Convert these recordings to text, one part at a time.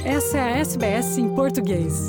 Essa é a SBS em português.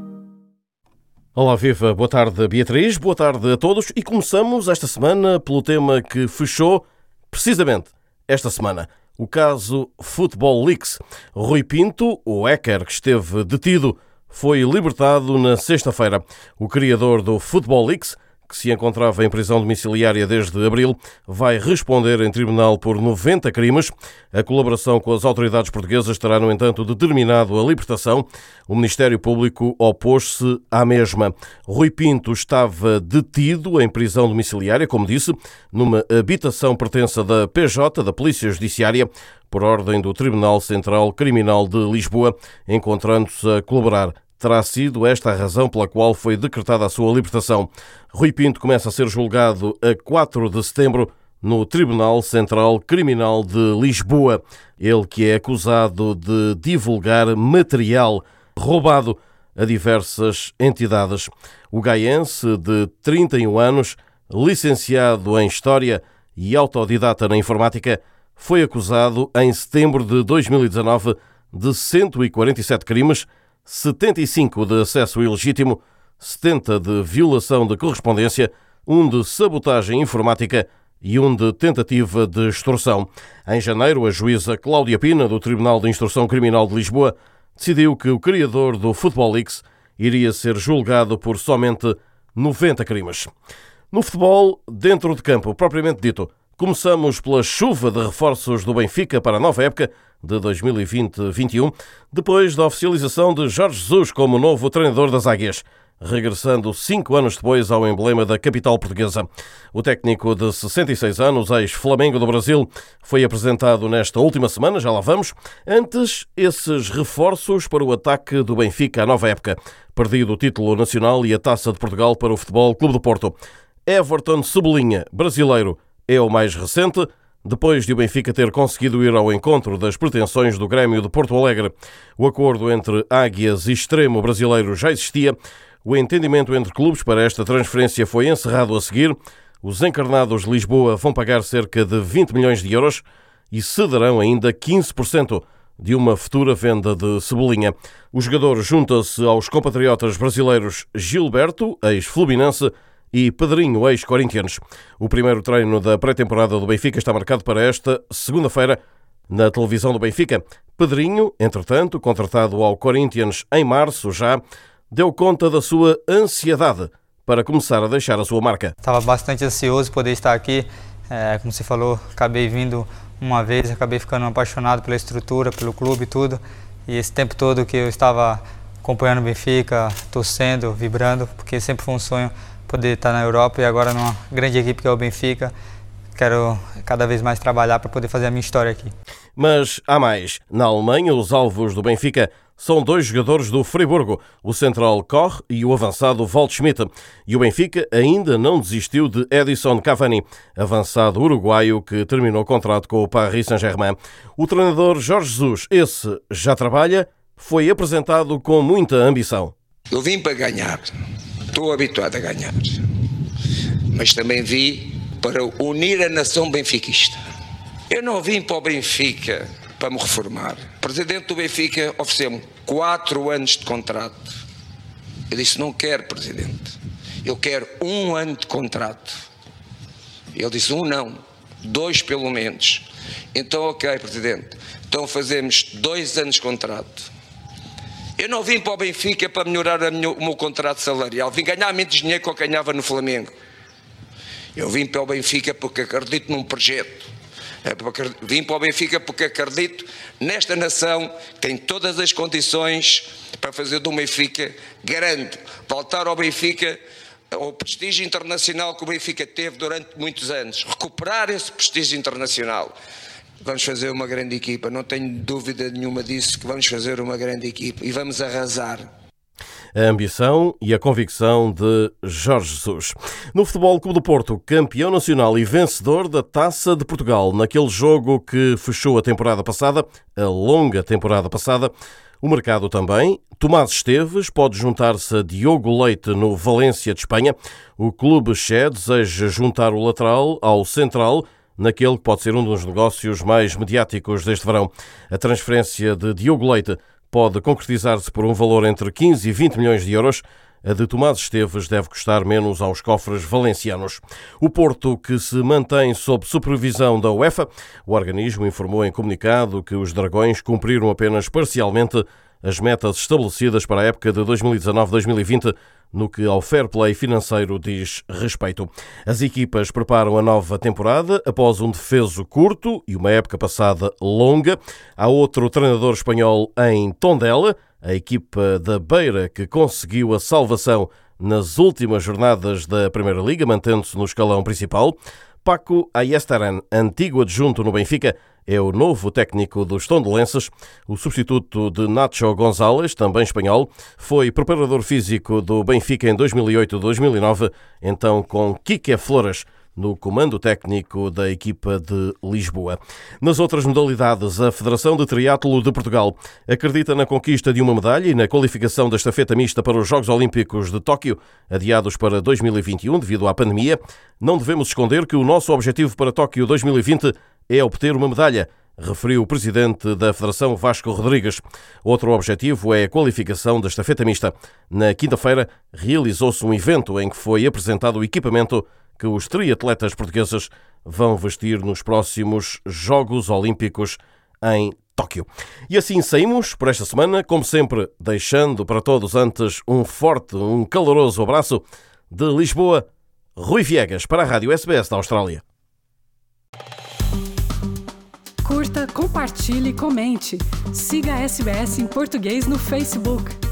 Olá, viva. Boa tarde, Beatriz. Boa tarde a todos. E começamos esta semana pelo tema que fechou precisamente esta semana. O caso Football Leaks. Rui Pinto, o hacker que esteve detido, foi libertado na sexta-feira. O criador do Football Leaks, que se encontrava em prisão domiciliária desde abril, vai responder em tribunal por 90 crimes. A colaboração com as autoridades portuguesas terá, no entanto, determinado a libertação. O Ministério Público opôs-se à mesma. Rui Pinto estava detido em prisão domiciliária, como disse, numa habitação pertença da PJ, da Polícia Judiciária, por ordem do Tribunal Central Criminal de Lisboa, encontrando-se a colaborar. Terá sido esta a razão pela qual foi decretada a sua libertação. Rui Pinto começa a ser julgado a 4 de setembro no Tribunal Central Criminal de Lisboa. Ele que é acusado de divulgar material roubado a diversas entidades. O gaiense, de 31 anos, licenciado em História e autodidata na Informática, foi acusado em setembro de 2019 de 147 crimes, 75 de acesso ilegítimo, 70 de violação de correspondência, 1 de sabotagem informática e 1 de tentativa de extorsão. Em janeiro, a juíza Cláudia Pina, do Tribunal de Instrução Criminal de Lisboa, decidiu que o criador do Football Leaks iria ser julgado por somente 90 crimes. No futebol, dentro de campo, propriamente dito, começamos pela chuva de reforços do Benfica para a nova época de 2020-21, depois da oficialização de Jorge Jesus como novo treinador das Águias, regressando 5 anos depois ao emblema da capital portuguesa. O técnico de 66 anos, ex-Flamengo do Brasil, foi apresentado nesta última semana, já lá vamos. Antes, esses reforços para o ataque do Benfica à nova época. Perdido o título nacional e a Taça de Portugal para o Futebol Clube do Porto. Everton Cebolinha, brasileiro, é o mais recente, depois de o Benfica ter conseguido ir ao encontro das pretensões do Grêmio de Porto Alegre. O acordo entre Águias e Extremo brasileiro já existia. O entendimento entre clubes para esta transferência foi encerrado a seguir. Os encarnados de Lisboa vão pagar cerca de 20 milhões de euros e cederão ainda 15% de uma futura venda de Cebolinha. O jogador junta-se aos compatriotas brasileiros Gilberto, ex-Fluminense, e Pedrinho, ex-Corinthians. O primeiro treino da pré-temporada do Benfica está marcado para esta segunda-feira na televisão do Benfica. Pedrinho, entretanto, contratado ao Corinthians em março já, deu conta da sua ansiedade para começar a deixar a sua marca. Estava bastante ansioso por poder estar aqui. Como você falou, acabei vindo uma vez, acabei ficando apaixonado pela estrutura, pelo clube e tudo. E esse tempo todo que eu estava acompanhando o Benfica, torcendo, vibrando, porque sempre foi um sonho poder estar na Europa e agora numa grande equipe que é o Benfica. Quero cada vez mais trabalhar para poder fazer a minha história aqui. Mas há mais. Na Alemanha, os alvos do Benfica são 2 jogadores do Friburgo, o central Koch e o avançado Waldschmidt. E o Benfica ainda não desistiu de Edison Cavani, avançado uruguaio que terminou o contrato com o Paris Saint-Germain. O treinador Jorge Jesus, esse já trabalha, foi apresentado com muita ambição. Eu vim para ganhar. Estou habituado a ganhar, mas também vim para unir a nação benfiquista. Eu não vim para o Benfica para me reformar. O presidente do Benfica ofereceu-me 4 anos de contrato. Eu disse, não quero, presidente. Eu quero 1 ano de contrato. Ele disse, 1 não, 2 pelo menos. Então, ok, presidente. Então fazemos 2 anos de contrato. Eu não vim para o Benfica para melhorar o meu contrato salarial. Vim ganhar menos dinheiro que eu ganhava no Flamengo. Eu vim para o Benfica porque acredito num projeto. Vim para o Benfica porque acredito nesta nação que tem todas as condições para fazer do Benfica grande. Voltar ao Benfica, ao prestígio internacional que o Benfica teve durante muitos anos. Recuperar esse prestígio internacional. Vamos fazer uma grande equipa, não tenho dúvida nenhuma disso, que vamos fazer uma grande equipa e vamos arrasar. A ambição e a convicção de Jorge Jesus. No Futebol Clube do Porto, campeão nacional e vencedor da Taça de Portugal, naquele jogo que fechou a temporada passada, a longa temporada passada, o mercado também. Tomás Esteves pode juntar-se a Diogo Leite no Valência de Espanha. O clube Che deseja juntar o lateral ao central, naquele que pode ser um dos negócios mais mediáticos deste verão. A transferência de Diogo Leite pode concretizar-se por um valor entre 15 e 20 milhões de euros. A de Tomás Esteves deve custar menos aos cofres valencianos. O Porto, que se mantém sob supervisão da UEFA, o organismo informou em comunicado que os Dragões cumpriram apenas parcialmente as metas estabelecidas para a época de 2019-2020, no que ao fair play financeiro diz respeito. As equipas preparam a nova temporada após um defeso curto e uma época passada longa. Há outro treinador espanhol em Tondela, a equipa da Beira, que conseguiu a salvação nas últimas jornadas da Primeira Liga, mantendo-se no escalão principal. Paco Ayestaran, antigo adjunto no Benfica, é o novo técnico dos tondelenses. O substituto de Nacho González, também espanhol, foi preparador físico do Benfica em 2008-2009, então com Quique Flores no comando técnico da equipa de Lisboa. Nas outras modalidades, a Federação de Triatlo de Portugal acredita na conquista de uma medalha e na qualificação da estafeta mista para os Jogos Olímpicos de Tóquio, adiados para 2021 devido à pandemia. Não devemos esconder que o nosso objetivo para Tóquio 2020 é obter uma medalha, referiu o presidente da Federação, Vasco Rodrigues. Outro objetivo é a qualificação da estafeta mista. Na quinta-feira, realizou-se um evento em que foi apresentado o equipamento que os triatletas portugueses vão vestir nos próximos Jogos Olímpicos em Tóquio. E assim saímos por esta semana, como sempre, deixando para todos antes um forte, um caloroso abraço de Lisboa, Rui Viegas, para a Rádio SBS da Austrália. Curta, compartilhe e comente. Siga a SBS em português no Facebook.